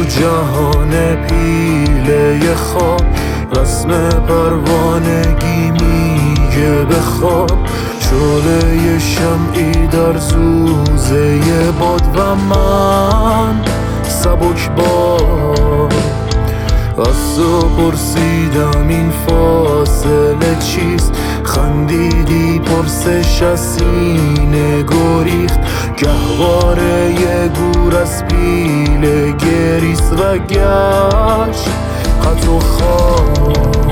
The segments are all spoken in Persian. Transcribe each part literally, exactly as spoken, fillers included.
جهان پیله خواب رسم پروانگی میگه بخواب شعله شمعی در سوزه باد و من سبک باد از تو پرسیدم این فاصله چیست خندیدی پرسش از سینه گریخت گهواره یه گور از پیله گریست و گشت خط و خواب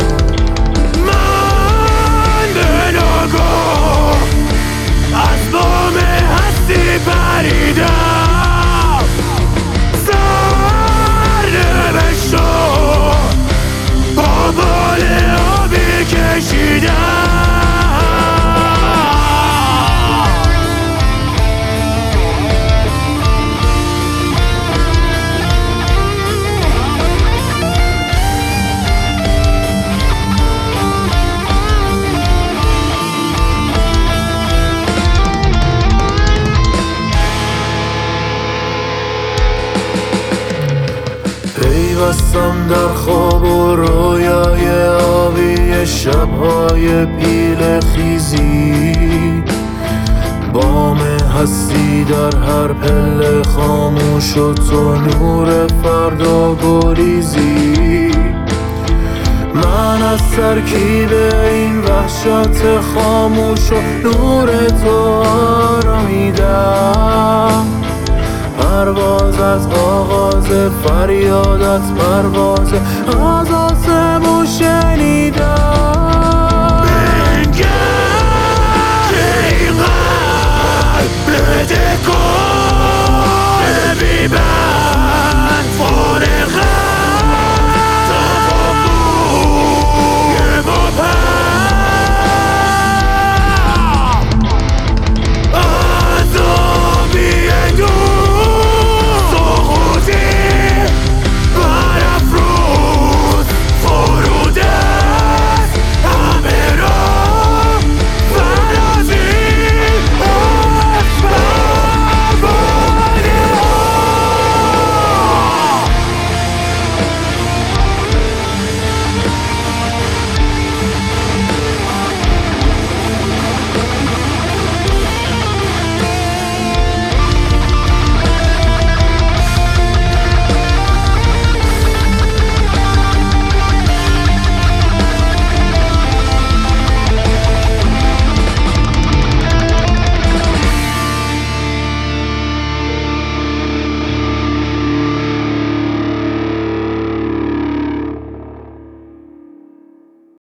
من به ناگاه از بام هستی پریدم بال آبی کشیدم پیوستم در خواب و رویای آبی شبهای پیل خیزی بام هستی در هر پله خاموش و تو نور فردا گریزی من از ترکیب این وحشت خاموش و نور تو آرامیدم پرواز از آغاز فریادت پرواز از آسمون شنیدم